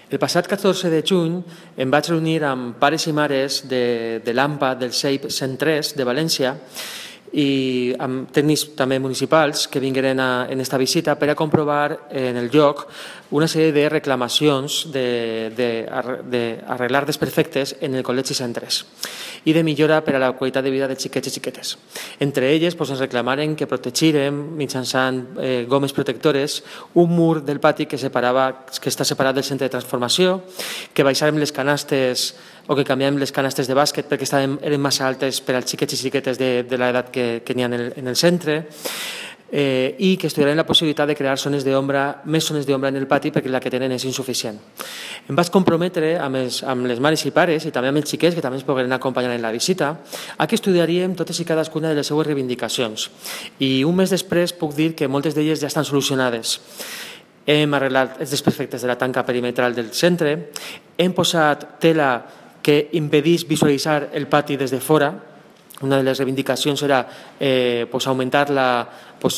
El passat 14 de juny em vaig reunir amb pares i mares de l'AMPA del CEIP 103 de València i amb tècnics també municipals que vingueren en aquesta visita per a comprovar en el lloc una sèrie de reclamacions d'arreglar desperfectes en el Col·legi 103 i de millora per a la qualitat de vida dels xiquets i xiquetes. Entre elles ens reclamaren que protegirem mitjançant gomes protectores un mur del pati que està separat del centre de transformació, que baixàrem les canastes o que canviàvem les canastes de bàsquet perquè eren massa altes per als xiquets i xiquetes de l'edat que n'hi ha en el centre, i que estudiarem la possibilitat de crear més zones d'ombra en el pati perquè la que tenen és insuficient. Em vaig comprometre amb les mares i pares i també amb els xiquets, que també ens pogueren acompanyar en la visita, a que estudiaríem totes i cadascuna de les seues reivindicacions. I un mes després puc dir que moltes d'elles ja estan solucionades. Hem arreglat els desperfectes de la tanca perimetral del centre, hem posat tela que impedís visualitzar el pati des de fora. Una de les reivindicacions era augmentar la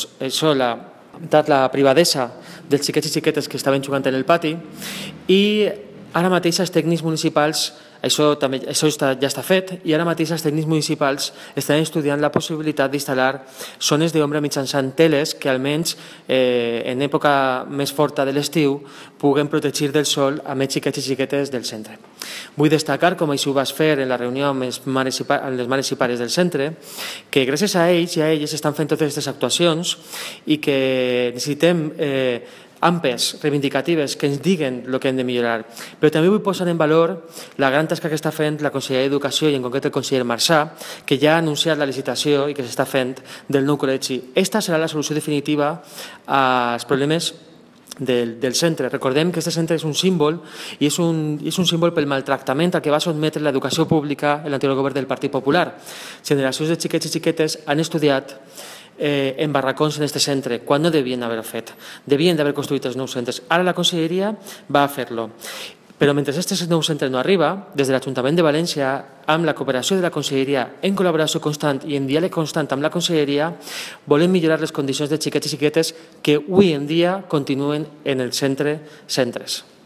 privadesa dels xiquets i xiquetes que estaven jugant en el pati, i ara mateix els tècnics municipals, això ja està fet, i ara mateix els tècnics municipals estan estudiant la possibilitat d'instal·lar zones d'ombra mitjançant teles que almenys en època més forta de l'estiu puguen protegir del sol a més xiquets i xiquetes del centre. Vull destacar, com així ho vas fer en la reunió amb les mares i pares del centre, que gràcies a ells i a elles estan fent totes aquestes actuacions i que necessitem ampes, reivindicatives, que ens diguen el que hem de millorar. Però també vull posar en valor la gran tasca que està fent la Conselleria d'Educació i en concret el conseller Marsà, que ja ha anunciat la licitació i que s'està fent del nou col·legi. Esta serà la solució definitiva als problemes del centre. Recordem que aquest centre és un símbol i és un símbol pel maltractament al que va sotmetre l'educació pública en l'anterior govern del Partit Popular. Generacions de xiquets i xiquetes han estudiat en barracons en aquest centre, quan no devien haver fet. Devien d'haver construït els nous centres. Ara la Conselleria va a fer-lo. Però mentre aquest nou centre no arriba, des de l'Ajuntament de València, amb la cooperació de la Conselleria, en col·laboració constant i en diàleg constant amb la Conselleria, volem millorar les condicions de xiquets i xiquetes que avui en dia continuen en el centre centres.